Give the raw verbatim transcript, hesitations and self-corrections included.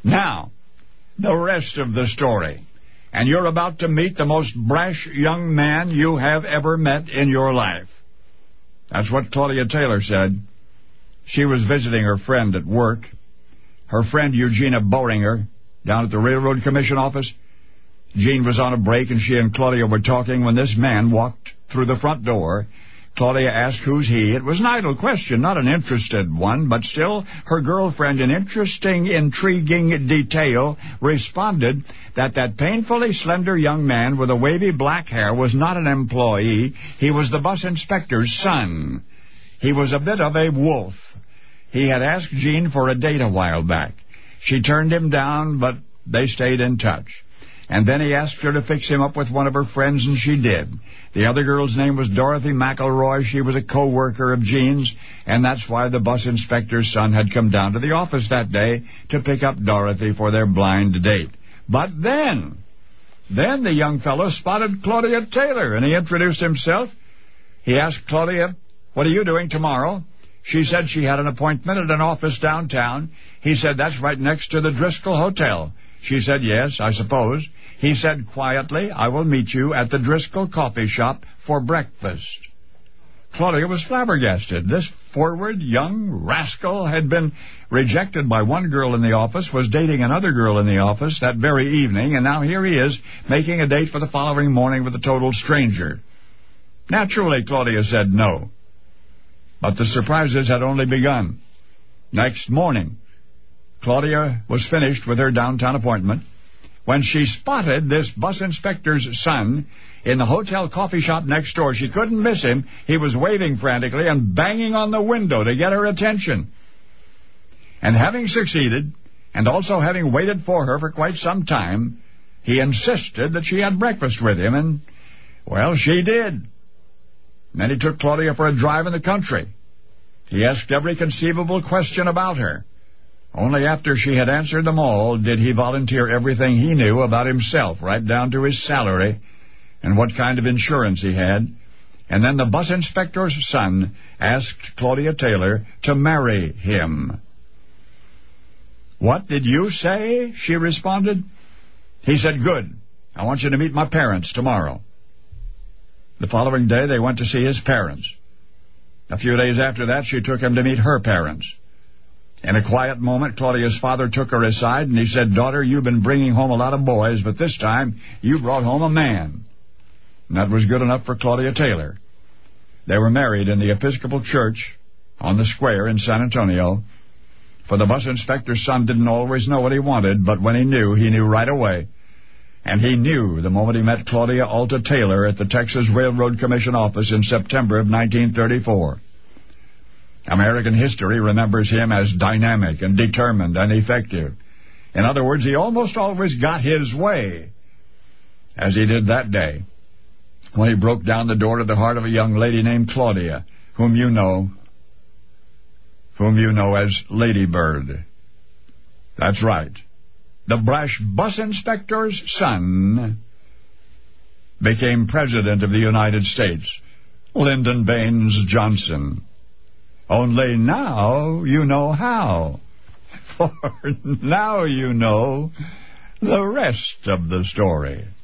Now, the rest of the story. And you're about to meet the most brash young man you have ever met in your life. That's what Claudia Taylor said. She was visiting her friend at work. Her friend Eugenia Boehringer, down at the Railroad Commission office. Jean was on a break, and she and Claudia were talking when this man walked through the front door. Claudia asked, who's he? It was an idle question, not an interested one, but still her girlfriend, in interesting, intriguing detail, responded that that painfully slender young man with the wavy black hair was not an employee. He was the bus inspector's son. He was a bit of a wolf. He had asked Jean for a date a while back. She turned him down, but they stayed in touch. And then he asked her to fix him up with one of her friends, and she did. The other girl's name was Dorothy McElroy. She was a co-worker of Jean's, and that's why the bus inspector's son had come down to the office that day to pick up Dorothy for their blind date. But then, then the young fellow spotted Claudia Taylor, and he introduced himself. He asked Claudia, what are you doing tomorrow? She said she had an appointment at an office downtown. He said, that's right next to the Driscoll Hotel. She said, yes, I suppose. He said quietly, I will meet you at the Driscoll coffee shop for breakfast. Claudia was flabbergasted. This forward young rascal had been rejected by one girl in the office, was dating another girl in the office that very evening, and now here he is making a date for the following morning with a total stranger. Naturally, Claudia said no. But the surprises had only begun. Next morning, Claudia was finished with her downtown appointment when she spotted this bus inspector's son in the hotel coffee shop next door. She couldn't miss him. He was waving frantically and banging on the window to get her attention. And having succeeded, and also having waited for her for quite some time, he insisted that she had breakfast with him, and, well, she did. And then he took Claudia for a drive in the country. He asked every conceivable question about her. Only after she had answered them all did he volunteer everything he knew about himself, right down to his salary and what kind of insurance he had. And then the bus inspector's son asked Claudia Taylor to marry him. What did you say? She responded. He said, good. I want you to meet my parents tomorrow. The following day, they went to see his parents. A few days after that, she took him to meet her parents. In a quiet moment, Claudia's father took her aside, and he said, daughter, you've been bringing home a lot of boys, but this time you brought home a man. And that was good enough for Claudia Taylor. They were married in the Episcopal Church on the square in San Antonio. For the bus inspector's son didn't always know what he wanted, but when he knew, he knew right away. And he knew the moment he met Claudia Alta Taylor at the Texas Railroad Commission office in September of nineteen thirty-four. American history remembers him as dynamic and determined and effective. In other words, he almost always got his way, as he did that day, when he broke down the door to the heart of a young lady named Claudia, whom you know, whom you know as Lady Bird. That's right. The brash bus inspector's son became President of the United States, Lyndon Baines Johnson. Only now you know how. For now you know the rest of the story.